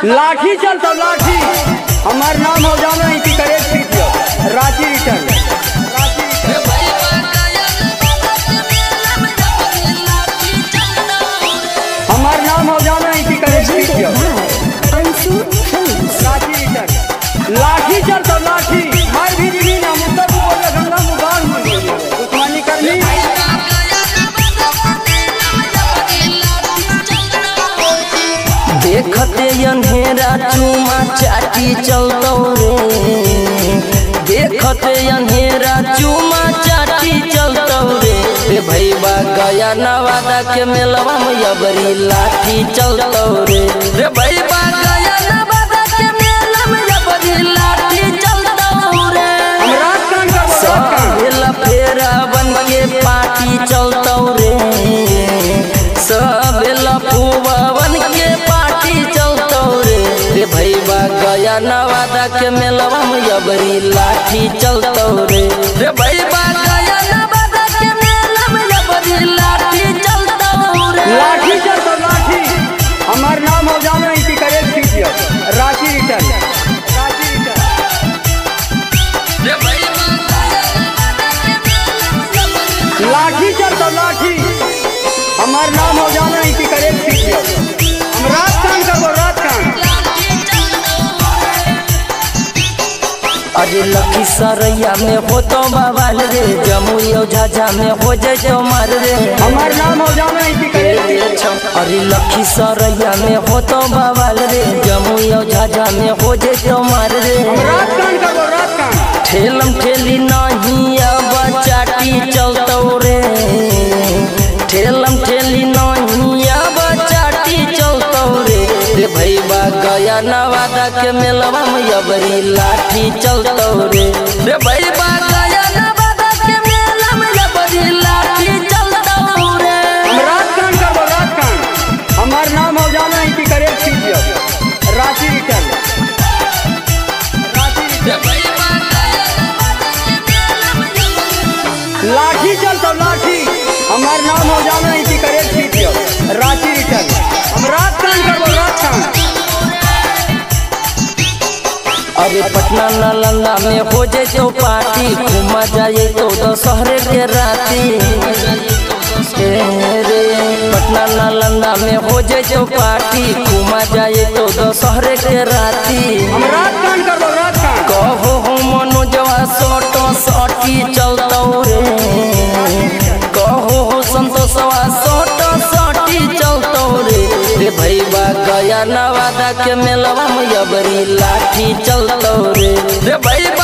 लाठी चलता लाठी हमार नाम हो जाना इसी करे रांची रिटर्न हमार नाम हो जाना इसी करे रांची रिटर्न लाठी चलता लाठी मार भी दी ना मुद्दा बोल गंगा मुबार उस्मानी करनी देखते अंधेरा चूमा चाटी चलतो रे देखते अंधेरा चूमा चाटी चलतो रे भैया गया नवादा के मेलवा में अबरी लाठी चलतो रे भैया गया नवादा के मेला में अबरी लाठी चलतो रे सब फेरा बन के पार्टी चलतो रे सब लफुआ बन के भैया गया नवादा के मेलवा में अबरी लाठी चलतो रे भैया गया नवादा के मेला में अबरी लाठी चलतो रे लाठी चलता लाठी हमार नाम हो जाना इसी करे रांची रिटर्न लाठी चलता लाठी हमार नाम हो जाना इसी करे हम रात कान करबो रात कान अरे लखीसरैया में हो तो बवाल रे जमुई झाझा में हो जाए तो मार रे हमार नाम हो जाना इसी करे अरे लखीसरैया में हो तो बवाल रे जमुई झाझा में हो जाए तो मार रे रात कान करबो रात कान ठेलम ठेली नहीं अब चाटी चलतो रे ठेलम ठेली नहीं अब चाटी चलतो रे भैया गया नवादा के मेलवा में अबरी लाठी चलतो रे भैया गया नवादा के मेला में अबरी लाठी चलतो रे रात कान करबो रात कान हमार नाम हो जाना इसी करे रांची रिटर्न लाठी चलता लाठी हमार नाम हो जाना इसी करे रांची रिटर्न हम रात कान करबो रात कान अरे पटना नालंदा में हो जाए तो पार्टी घूमा जाए तो दशहरे के राती रे पटना नालंदा में हो जाए तो पार्टी घूमा जाए तो दशहरे के राती हम रात कान करबो रात कान कहो हो मनोजवा सोटो सोटी चलतो रे कहो हो संतोषवा सोटो सोटी चलतो रे भैया गया नवादा के मेलवा में अबरी लाठी चलतो रे भैया